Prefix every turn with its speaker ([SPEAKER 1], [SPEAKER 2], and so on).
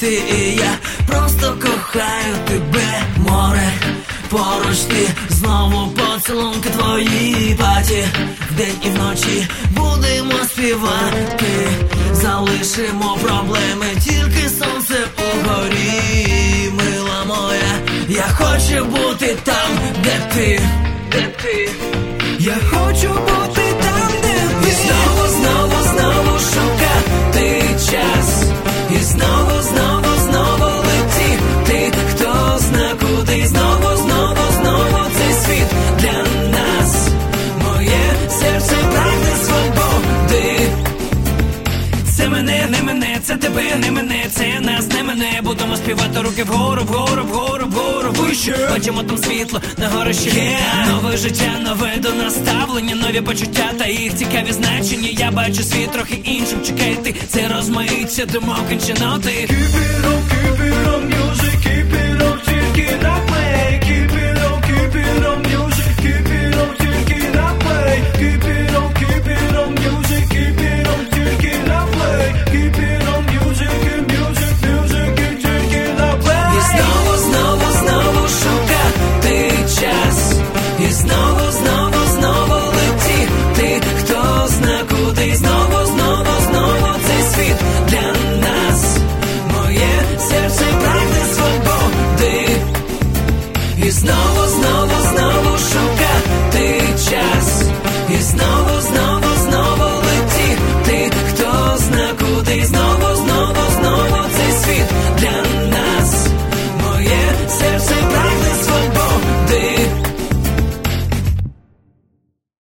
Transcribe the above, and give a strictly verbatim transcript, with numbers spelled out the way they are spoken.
[SPEAKER 1] ти і я просто кохаю тебе, море. Поруч ти, знову поцілунки твої паті. Вдень і вночі будемо співати. Залишимо проблеми, тільки сонце угорі. Мила моя, я хочу бути там, де ти, де ти. Я хочу бути там, де ти. І знову, знову, знову шукати час. І знову, знову, знову летіти. Хто зна куди. Знову, знову, знову цей світ для нас. Моє серце прагне свободи. Це мене, не мене, це тебе, не мене, це нас, не мене. Будемо співати руки вгору, вгору, вгору, вгору, вище. Бачимо там світло, на горищі yeah. Нове життя, нове до нас ставлення, нові почуття та їх цікаві значення. Я бачу світ трохи іншим, чекай ти. Це розмаїться думок іншоноти. Keep it on, keep it on music, keep it on, тільки на play. Keep it on, keep it on music, keep it on, тільки на play. Keep it on, keep it on music, keep it on, тільки на play. Keep it on music, music, music, тільки на play. І знову, знову, знову шукати час. І знову, знову